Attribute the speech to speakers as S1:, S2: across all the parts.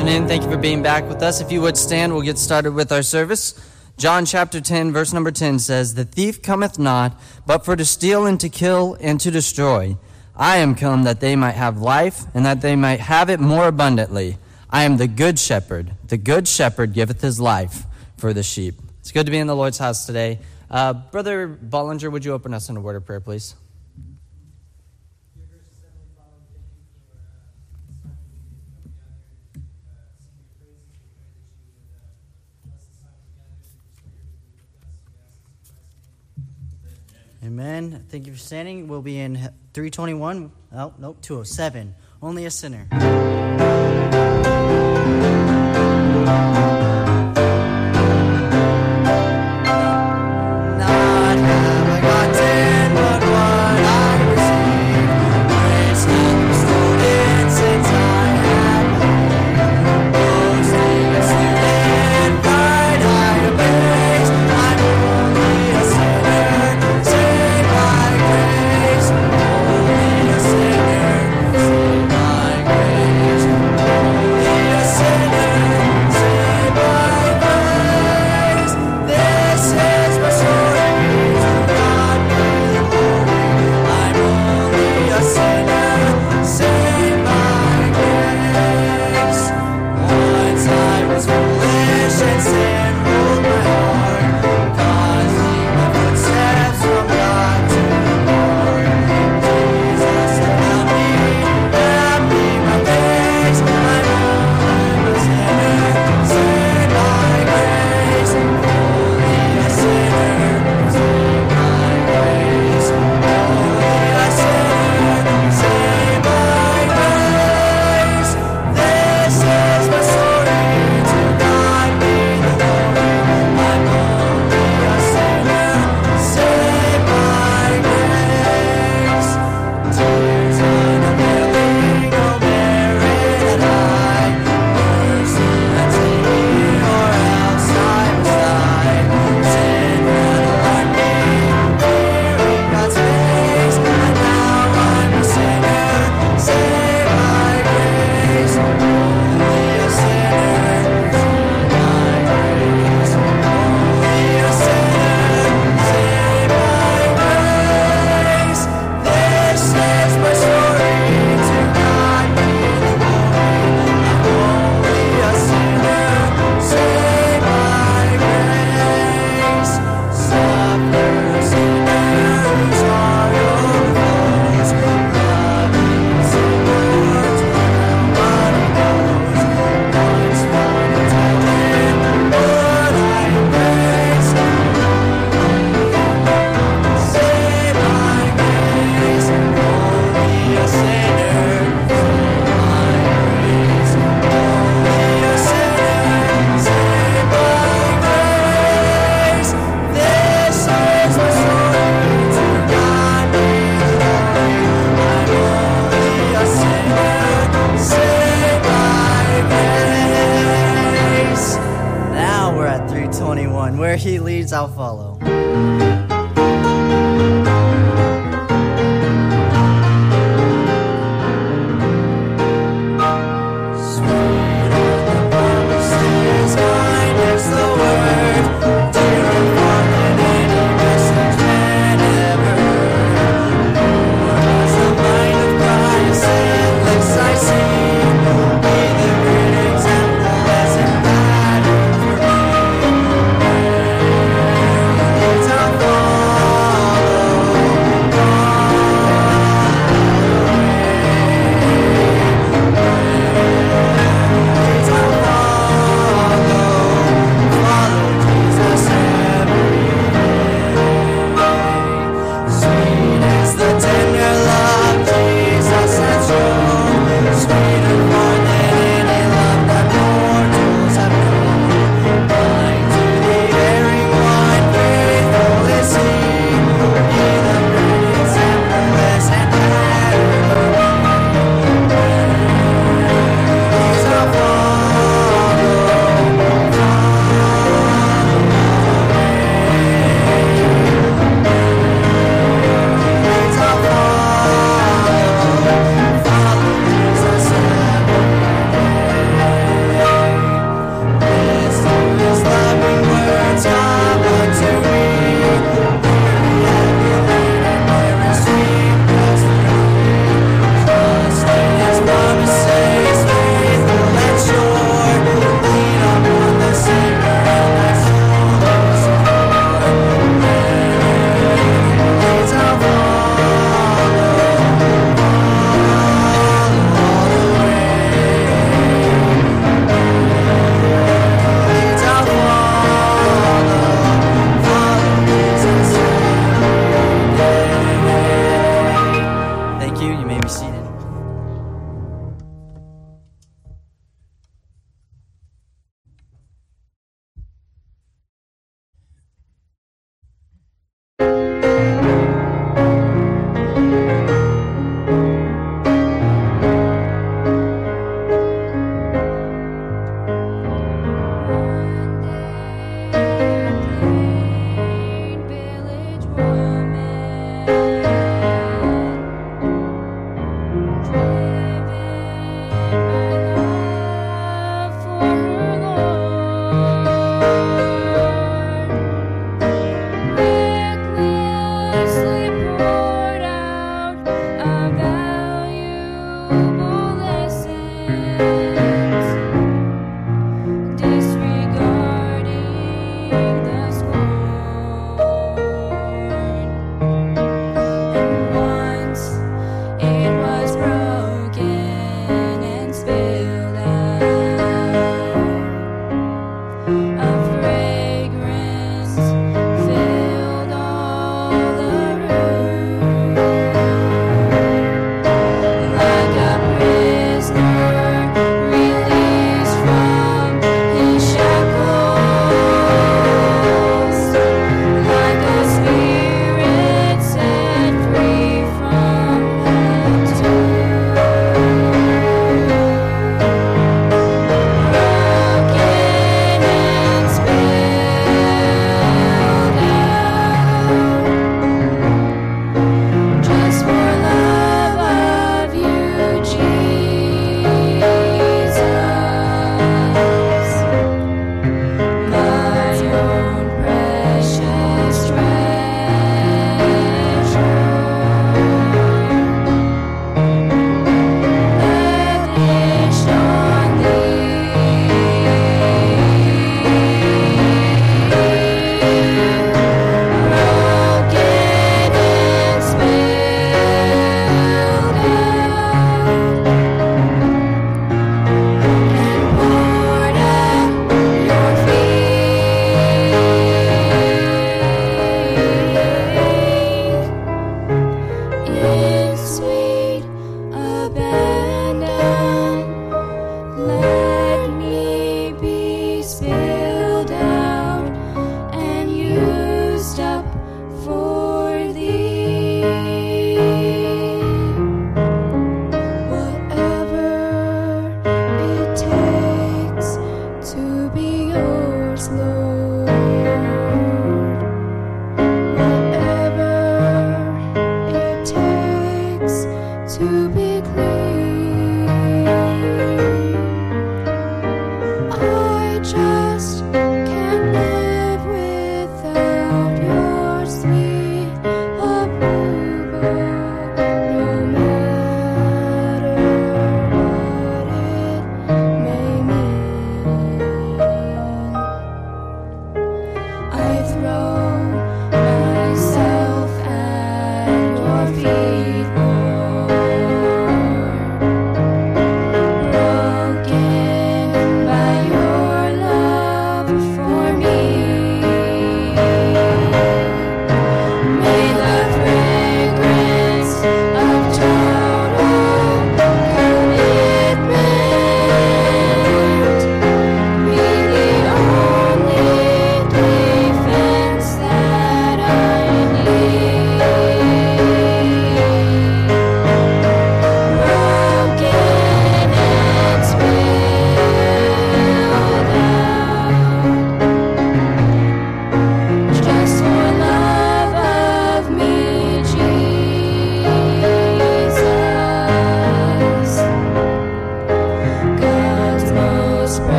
S1: afternoon. Thank you for being back with us. If you would stand, we'll get started with our service. John chapter 10, verse number 10 says, "The thief cometh not, but for to steal and to kill and to destroy. I am come that they might have life, and that they might have it more abundantly. I am the good shepherd. The good shepherd giveth his life for the sheep." It's good to be in the Lord's house today. Brother Bollinger, would you open us in a word of prayer, please? Amen. Thank you for standing. We'll be in 321. Oh, nope, 207. Only a sinner. Where he leads, I'll follow.
S2: I'll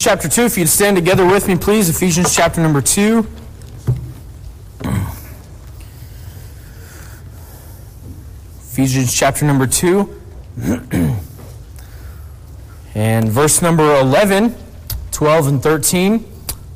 S2: Chapter 2, if you'd stand together with me, please. Ephesians chapter number 2. Ephesians chapter number 2. And verse number 11, 12, and 13.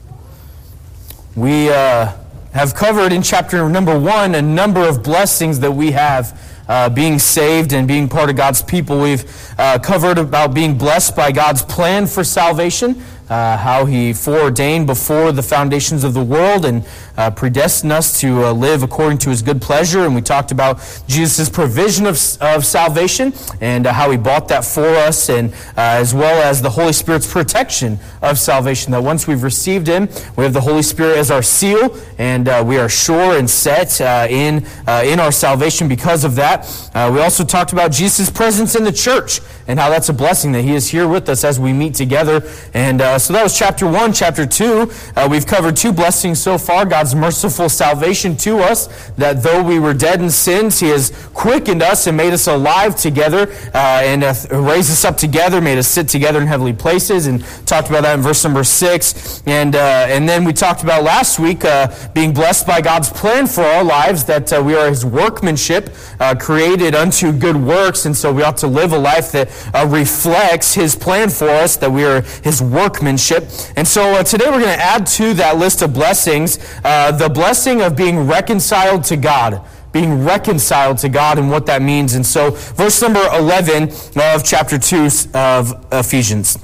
S2: We have covered in chapter number 1 a number of blessings that we have being saved and being part of God's people. We've covered about being blessed by God's plan for salvation, how He foreordained before the foundations of the world and predestined us to live according to His good pleasure. And we talked about Jesus' provision of salvation and how He bought that for us, and as well as the Holy Spirit's protection of salvation, that once we've received Him, we have the Holy Spirit as our seal, and we are sure and set in our salvation because of that. We also talked about Jesus' presence in the church and how that's a blessing that He is here with us as we meet together. And so that was chapter 1. Chapter 2, we've covered 2 blessings so far. God's merciful salvation to us, that though we were dead in sins, He has quickened us and made us alive together, and raised us up together, made us sit together in heavenly places, and talked about that in verse number 6. And then we talked about last week being blessed by God's plan for our lives, that we are His workmanship, created unto good works, and so we ought to live a life that reflects His plan for us, that we are His workmanship. And so today we're going to add to that list of blessings the blessing of being reconciled to God. Being reconciled to God and what that means. And so verse number 11 of chapter 2 of Ephesians.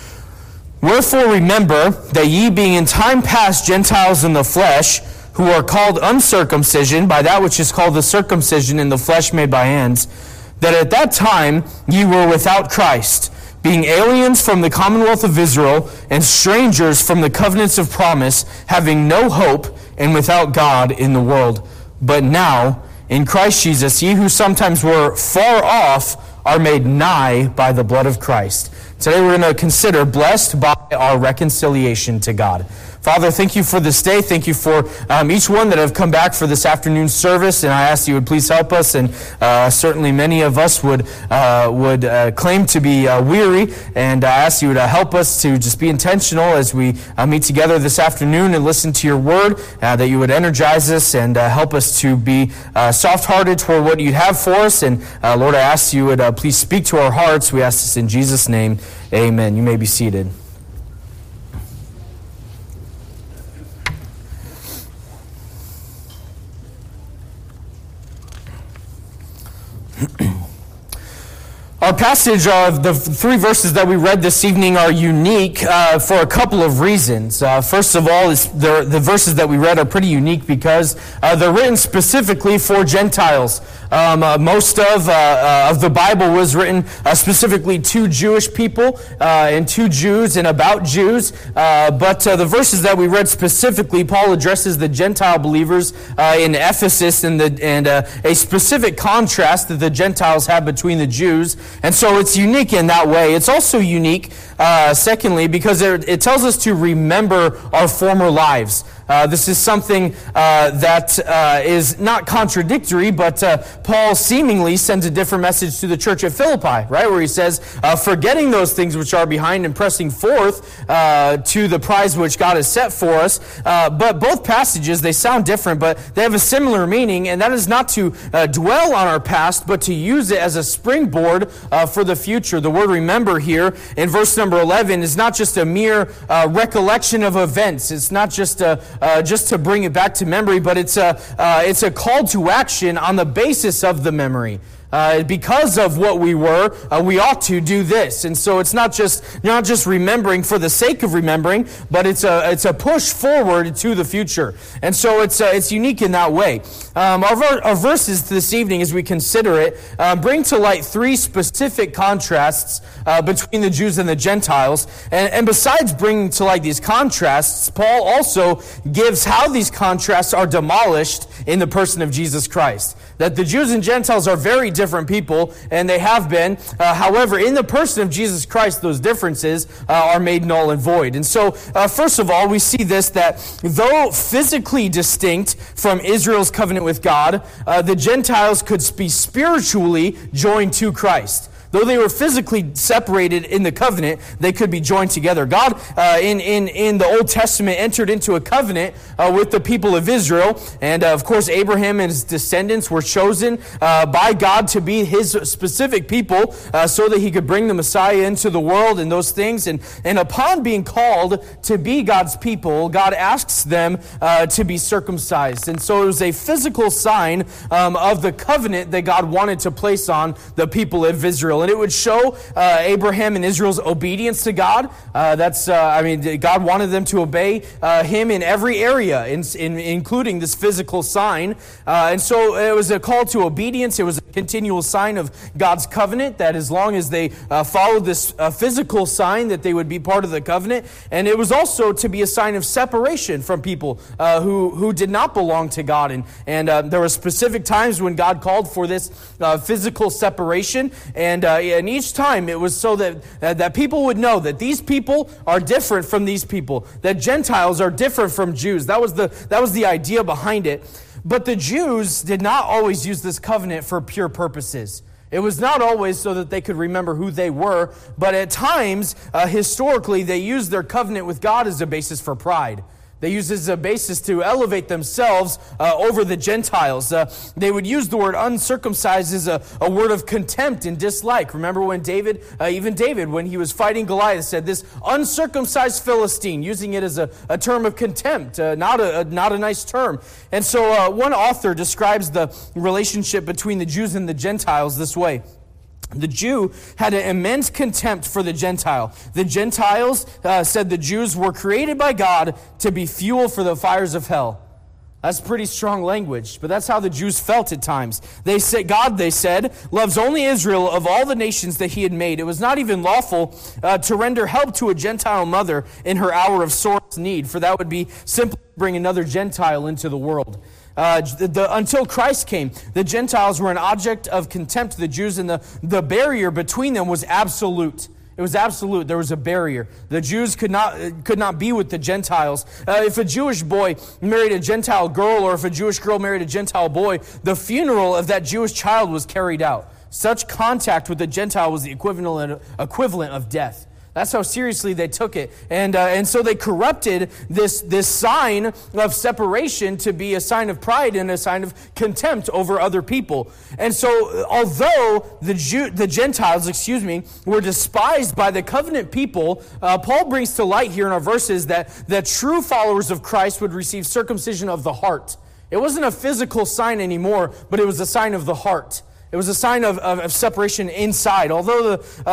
S2: Wherefore remember that ye being in time past Gentiles in the flesh, who are called uncircumcision by that which is called the circumcision in the flesh made by hands, that at that time ye were without Christ, being aliens from the commonwealth of Israel, and strangers from the covenants of promise, having no hope, and without God in the world. But now, in Christ Jesus, ye who sometimes were far off are made nigh by the blood of Christ. Today we're going to consider blessed by our reconciliation to God. Father, thank You for this day. Thank You for each one that have come back for this afternoon service, and I ask You would please help us. And certainly many of us would claim to be weary, and I ask You would help us to just be intentional as we meet together this afternoon and listen to Your word, that You would energize us and help us to be soft-hearted toward what You'd have for us. And Lord, I ask You would please speak to our hearts. We ask this in Jesus' name. Amen. You may be seated. Our passage of the 3 verses that we read this evening are unique for a couple of reasons. First of all, the verses that we read are pretty unique because they're written specifically for Gentiles. Most of the Bible was written specifically to Jewish people and to Jews and about Jews. But the verses that we read specifically, Paul addresses the Gentile believers in Ephesus and a specific contrast that the Gentiles have between the Jews. And so it's unique in that way. It's also unique, secondly, because it tells us to remember our former lives. This is something that is not contradictory, but Paul seemingly sends a different message to the church at Philippi, right? Where he says, forgetting those things which are behind and pressing forth to the prize which God has set for us. But both passages, they sound different, but they have a similar meaning, and that is not to dwell on our past, but to use it as a springboard for the future. The word remember here in verse number 11 is not just a mere recollection of events. It's not just to bring it back to memory, but it's a call to action on the basis of the memory. Because of what we were, we ought to do this. And so it's not just remembering for the sake of remembering, but it's a push forward to the future. And so it's unique in that way. Our verses this evening, as we consider it, bring to light 3 specific contrasts between the Jews and the Gentiles. And besides bringing to light these contrasts, Paul also gives how these contrasts are demolished in the person of Jesus Christ. That the Jews and Gentiles are very different people, and they have been. However, in the person of Jesus Christ, those differences are made null and void. And so, first of all, we see this, that though physically distinct from Israel's covenant with God, the Gentiles could be spiritually joined to Christ. Though they were physically separated in the covenant, they could be joined together. God, in the Old Testament, entered into a covenant with the people of Israel. And, of course, Abraham and his descendants were chosen by God to be his specific people so that he could bring the Messiah into the world and those things. And upon being called to be God's people, God asks them to be circumcised. And so it was a physical sign of the covenant that God wanted to place on the people of Israel. And it would show Abraham and Israel's obedience to God. God wanted them to obey him in every area, including this physical sign. And so it was a call to obedience. It was a continual sign of God's covenant, that as long as they followed this physical sign, that they would be part of the covenant. And it was also to be a sign of separation from people who did not belong to God. And there were specific times when God called for this physical separation. And each time it was so that people would know that these people are different from these people, that Gentiles are different from Jews. That was the idea behind it. But the Jews did not always use this covenant for pure purposes. It was not always so that they could remember who they were, but at times, historically, they used their covenant with God as a basis for pride. They used it as a basis to elevate themselves over the Gentiles. They would use the word uncircumcised as a word of contempt and dislike. Remember when David, when he was fighting Goliath, said this uncircumcised Philistine, using it as a term of contempt, not a nice term. And so one author describes the relationship between the Jews and the Gentiles this way. The Jew had an immense contempt for the Gentile. The Gentiles said the Jews were created by God to be fuel for the fires of hell. That's pretty strong language, but that's how the Jews felt at times. God, they said, loves only Israel of all the nations that he had made. It was not even lawful to render help to a Gentile mother in her hour of sorest need, for that would be simply to bring another Gentile into the world. Until Christ came, the Gentiles were an object of contempt to the Jews, and the barrier between them was absolute. It was absolute. There was a barrier. The Jews could not be with the Gentiles. If a Jewish boy married a Gentile girl, or if a Jewish girl married a Gentile boy, the funeral of that Jewish child was carried out. Such contact with the Gentile was the equivalent of death. That's how seriously they took it. And so they corrupted this sign of separation to be a sign of pride and a sign of contempt over other people. And so although the Gentiles, were despised by the covenant people, Paul brings to light here in our verses that true followers of Christ would receive circumcision of the heart. It wasn't a physical sign anymore, but it was a sign of the heart. It was a sign of separation inside. Although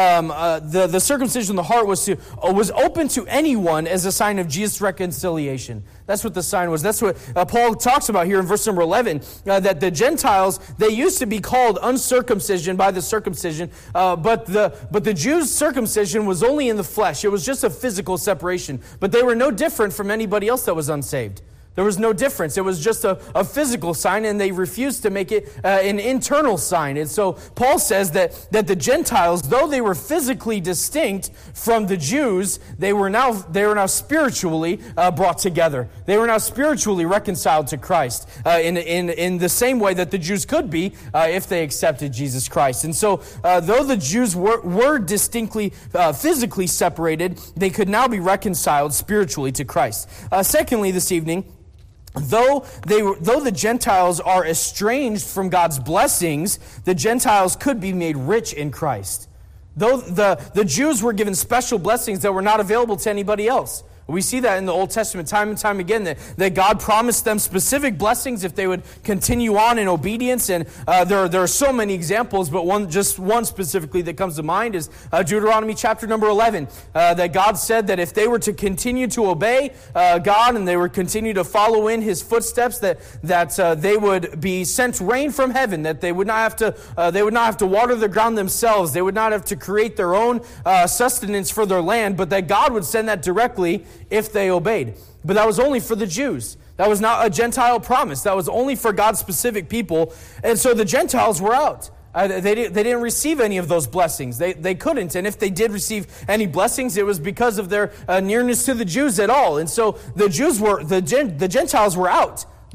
S2: the circumcision of the heart was open to anyone as a sign of Jesus' reconciliation. That's what the sign was. That's what Paul talks about here in verse number 11. That the Gentiles, they used to be called uncircumcision by the circumcision, but the Jews' circumcision was only in the flesh. It was just a physical separation. But they were no different from anybody else that was unsaved. There was no difference. It was just a physical sign, and they refused to make it an internal sign. And so Paul says that the Gentiles, though they were physically distinct from the Jews, they were now spiritually brought together. They were now spiritually reconciled to Christ in the same way that the Jews could be if they accepted Jesus Christ. And so though the Jews were distinctly physically separated, they could now be reconciled spiritually to Christ. Secondly, this evening, Though the Gentiles are estranged from God's blessings, the Gentiles could be made rich in Christ. Though the Jews were given special blessings that were not available to anybody else. We see that in the Old Testament time and time again, that God promised them specific blessings if they would continue on in obedience. And there are so many examples, but one specifically that comes to mind is Deuteronomy chapter number 11. That God said that if they were to continue to obey God and they would continue to follow in His footsteps, that they would be sent rain from heaven. That they would not have to water the ground themselves. They would not have to create their own sustenance for their land, but that God would send that directly if they obeyed. But that was only for the Jews. That was not a Gentile promise. That was only for God's specific people. And so the Gentiles were out. They didn't receive any of those blessings. They couldn't. And if they did receive any blessings, it was because of their nearness to the Jews at all. And so the Gentiles were out.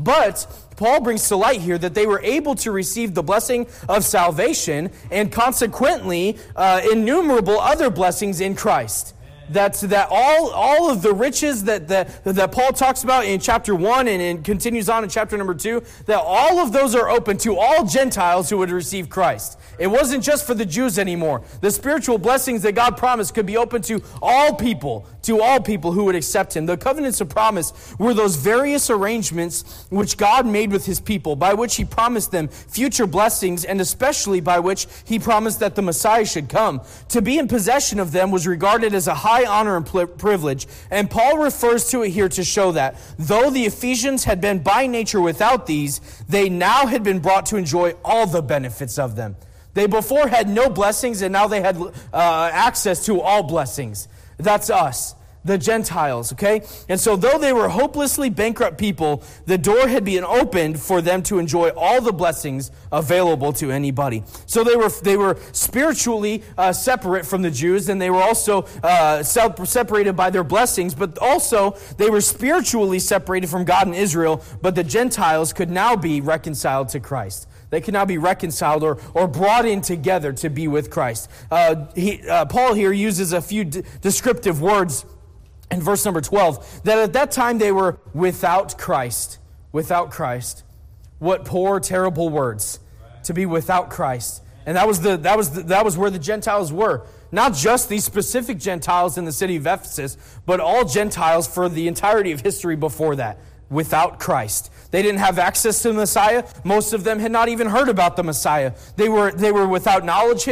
S2: But Paul brings to light here that they were able to receive the blessing of salvation and consequently innumerable other blessings in Christ. That all of the riches that Paul talks about in chapter 1 and continues on in chapter number 2, that all of those are open to all Gentiles who would receive Christ. It wasn't just for the Jews anymore. The spiritual blessings that God promised could be open to all people who would accept him. The covenants of promise were those various arrangements which God made with his people, by which he promised them future blessings, and especially by which he promised that the Messiah should come. To be in possession of them was regarded as a high honor and privilege, and Paul refers to it here to show that, though the Ephesians had been by nature without these, they now had been brought to enjoy all the benefits of them. They before had no blessings, and now they had access to all blessings. That's us, the Gentiles, okay? And so though they were hopelessly bankrupt people, the door had been opened for them to enjoy all the blessings available to anybody. So they were spiritually separate from the Jews, and they were also separated by their blessings, but also they were spiritually separated from God and Israel, but the Gentiles could now be reconciled to Christ. They can now be reconciled or brought in together to be with Christ. Paul here uses a few descriptive words in verse number 12, that at that time they were without Christ. Without Christ. What poor, terrible words. To be without Christ. And that was where the Gentiles were. Not just these specific Gentiles in the city of Ephesus, but all Gentiles for the entirety of history before that. Without Christ. They didn't have access to the Messiah. Most of them had not even heard about the Messiah. They were without knowledge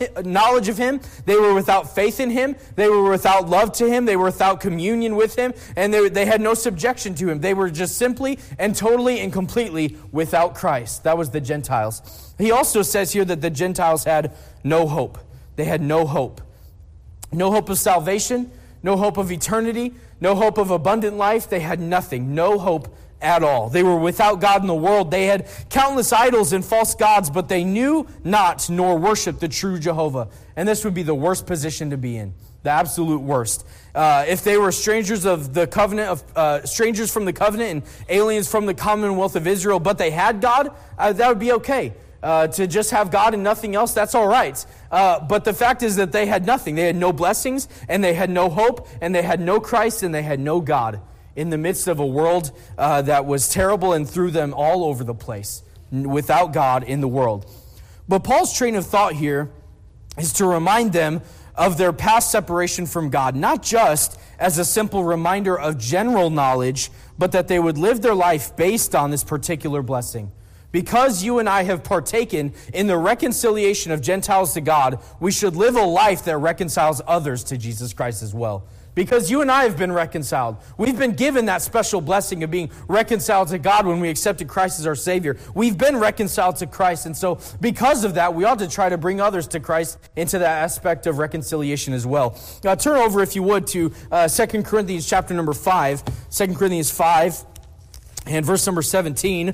S2: of him. They were without faith in him. They were without love to him. They were without communion with him. And they had no subjection to him. They were just simply and totally and completely without Christ. That was the Gentiles. He also says here that the Gentiles had no hope. They had no hope. No hope of salvation. No hope of eternity. No hope of abundant life. They had nothing. No hope at all. They were without God in the world. They had countless idols and false gods, but they knew not nor worshiped the true Jehovah. And this would be the worst position to be in. The absolute worst. If they were strangers of the covenant, strangers from the covenant and aliens from the commonwealth of Israel, but they had God, that would be okay. To just have God and nothing else, that's all right. But the fact is that they had nothing. They had no blessings, and they had no hope, and they had no Christ, and they had no God in the midst of a world that was terrible and threw them all over the place, without God in the world. But Paul's train of thought here is to remind them of their past separation from God, not just as a simple reminder of general knowledge, but that they would live their life based on this particular blessing. Because you and I have partaken in the reconciliation of Gentiles to God, we should live a life that reconciles others to Jesus Christ as well. Because you and I have been reconciled. We've been given that special blessing of being reconciled to God when we accepted Christ as our Savior. We've been reconciled to Christ, and so because of that, we ought to try to bring others to Christ into that aspect of reconciliation as well. Now, turn over, if you would, to 2 Corinthians chapter number 5. 2 Corinthians 5 and verse number 17.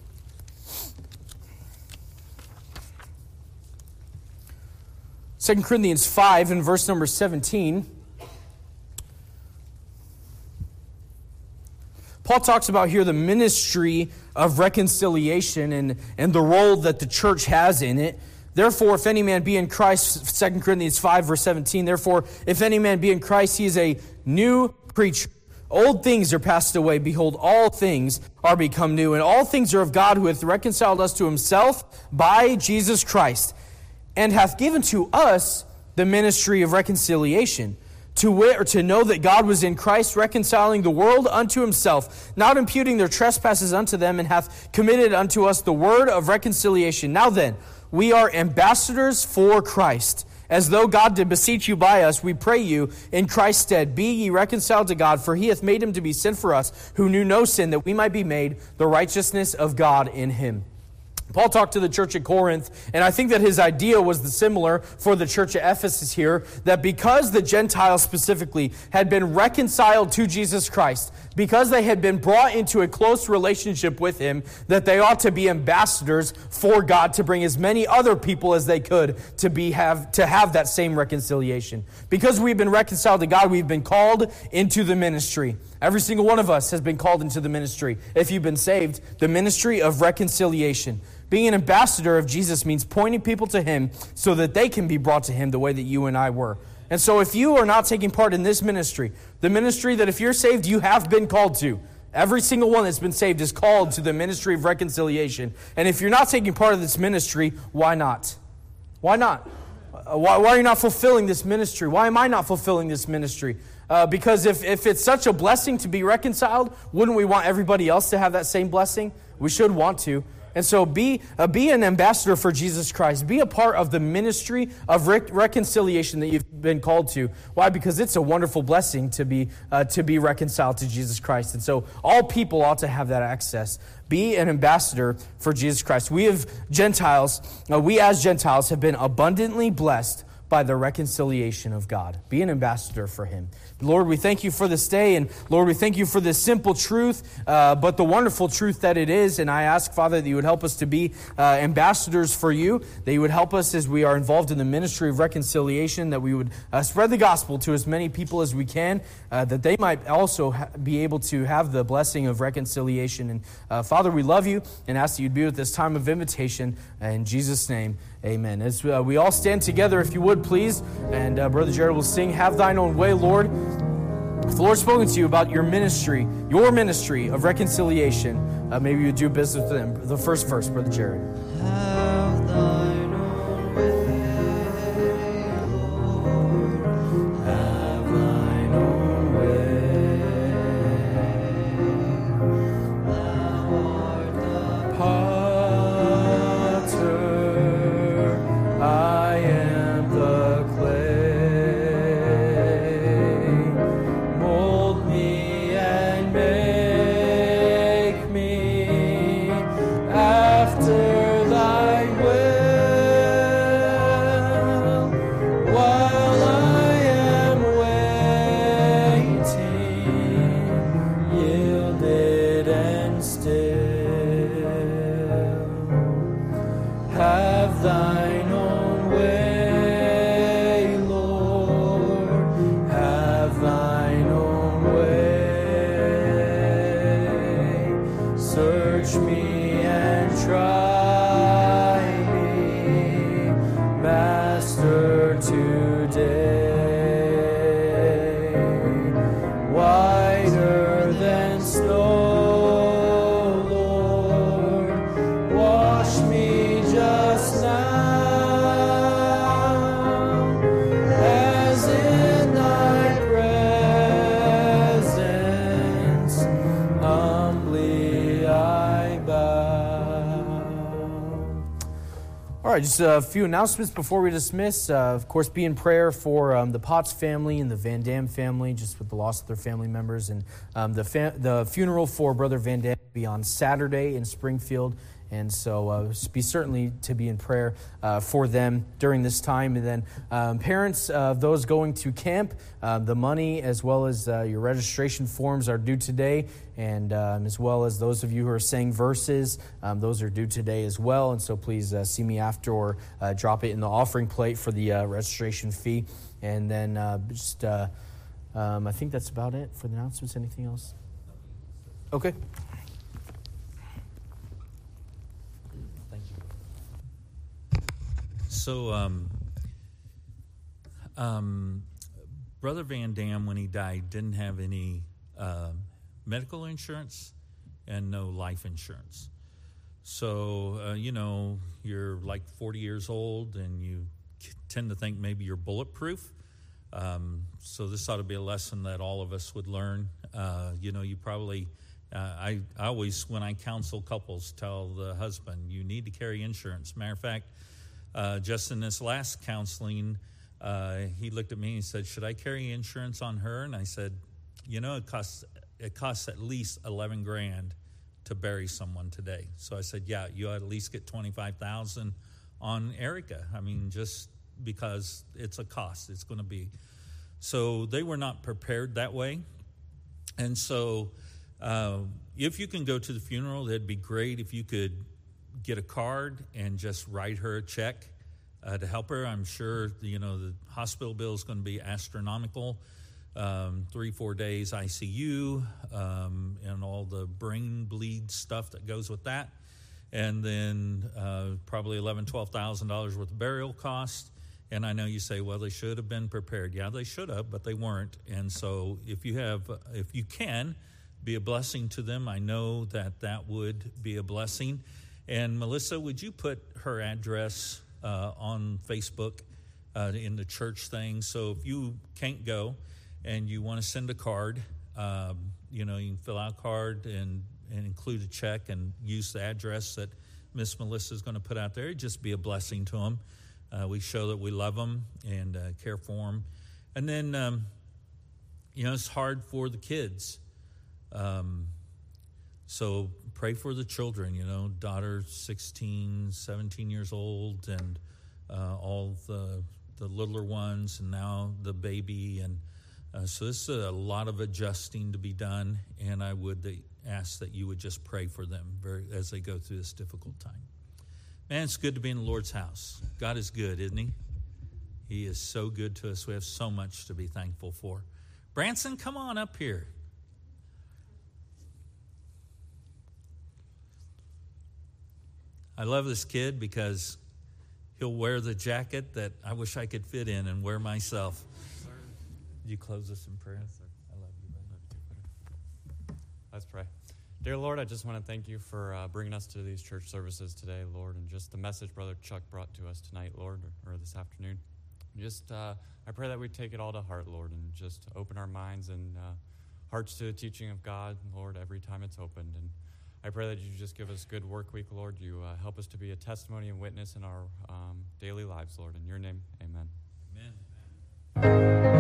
S2: 2 Corinthians 5 and verse number 17. Paul talks about here the ministry of reconciliation and the role that the church has in it. Therefore, if any man be in Christ, 2 Corinthians 5 verse 17, therefore, if any man be in Christ, he is a new creature. Old things are passed away. Behold, all things are become new. And all things are of God, who hath reconciled us to himself by Jesus Christ, and hath given to us the ministry of reconciliation, to wit, or to know that God was in Christ, reconciling the world unto himself, not imputing their trespasses unto them, and hath committed unto us the word of reconciliation. Now then, we are ambassadors for Christ. As though God did beseech you by us, we pray you, in Christ's stead, be ye reconciled to God, for he hath made him to be sin for us, who knew no sin, that we might be made the righteousness of God in him. Paul talked to the church at Corinth, and I think that his idea was similar for the church at Ephesus here, that because the Gentiles specifically had been reconciled to Jesus Christ, because they had been brought into a close relationship with him, that they ought to be ambassadors for God to bring as many other people as they could to have that same reconciliation. Because we've been reconciled to God, we've been called into the ministry. Every single one of us has been called into the ministry. If you've been saved, the ministry of reconciliation. Being an ambassador of Jesus means pointing people to him so that they can be brought to him the way that you and I were. And so if you are not taking part in this ministry, the ministry that if you're saved, you have been called to. Every single one that's been saved is called to the ministry of reconciliation. And if you're not taking part of this ministry, why not? Why not? Why are you not fulfilling this ministry? Why am I not fulfilling this ministry? Because if it's such a blessing to be reconciled, wouldn't we want everybody else to have that same blessing? We should want to. And so be an ambassador for Jesus Christ. Be a part of the ministry of reconciliation that you've been called to. Why? Because it's a wonderful blessing to be reconciled to Jesus Christ. And so all people ought to have that access. Be an ambassador for Jesus Christ. We as Gentiles have been abundantly blessed by the reconciliation of God. Be an ambassador for him. Lord, we thank you for this day, and Lord, we thank you for this simple truth, but the wonderful truth that it is. And I ask, Father, that you would help us to be ambassadors for you, that you would help us as we are involved in the ministry of reconciliation, that we would spread the gospel to as many people as we can, that they might also be able to have the blessing of reconciliation. And Father, we love you and ask that you'd be with this time of invitation. In Jesus' name, amen. As we all stand together, if you would, please, and Brother Jared will sing, "Have Thine Own Way, Lord." If the Lord's spoken to you about your ministry of reconciliation, maybe you would do business with them. The first verse, Brother Jared.
S1: Have thine own way, Lord. Have thine own way. Thou art the
S2: Potter, I am the clay. Mold me and make me after thy will, while I am waiting, yielded and still. Have thine own way, Lord. Have thine own way. Search me and try me, Master, today. Whiter than snow, Lord, wash me just now, as in thy presence humbly I bow. All right, just a few announcements before we dismiss. Of course, be in prayer for the Potts family and the Van Dam family, just with the loss of their family members. And the funeral for Brother Van Dam will be on Saturday in Springfield. And so be certainly to be in prayer for them during this time. And then parents of those going to camp, the money as well as your registration forms are due today. And as well as those of you who are saying verses, those are due today as well. And so please see me after or drop it in the offering plate for the registration fee. And then I think that's about it for the announcements. Anything else? Okay.
S3: So, Brother Van Dam, when he died, didn't have any medical insurance and no life insurance. So, you're like 40 years old and you tend to think maybe you're bulletproof. So this ought to be a lesson that all of us would learn. You probably... I always, when I counsel couples, tell the husband, you need to carry insurance. Matter of fact, just in this last counseling, he looked at me and said, should I carry insurance on her? And I said, it costs at least $11,000 to bury someone today. So I said, yeah, you ought to at least get $25,000 on Erica. I mean, just because it's a cost, it's going to be. So they were not prepared that way. And so if you can go to the funeral, that'd be great. If you could get a card and just write her a check to help her. I'm sure, the hospital bill is going to be astronomical. 3-4 days ICU, and all the brain bleed stuff that goes with that. And then probably $11,000-$12,000 worth of burial cost. And I know you say, well, they should have been prepared. Yeah, they should have, but they weren't. And so if you can be a blessing to them, I know that would be a blessing. And Melissa, would you put her address on Facebook in the church thing? So if you can't go and you want to send a card, you can fill out a card and include a check and use the address that Miss Melissa is going to put out there. It'd just be a blessing to them. We show that we love them and care for them. And then, it's hard for the kids. So pray for the children, daughter 16, 17 years old, and all the littler ones, and now the baby. And so this is a lot of adjusting to be done, and I would ask that you would just pray for them as they go through this difficult time. Man, it's good to be in the Lord's house. God is good, isn't he? He is so good to us. We have so much to be thankful for. Branson, come on up here. I love this kid because he'll wear the jacket that I wish I could fit in and wear myself. Would you close us in prayer?
S4: Yes, sir.
S3: I love you, brother.
S4: Let's pray. Dear Lord, I just want to thank you for bringing us to these church services today, Lord, and just the message Brother Chuck brought to us tonight, Lord, or this afternoon. Just, I pray that we take it all to heart, Lord, and just open our minds and hearts to the teaching of God, Lord, every time it's opened. And I pray that you just give us a good work week, Lord. You help us to be a testimony and witness in our daily lives, Lord. In your name, amen.
S3: Amen.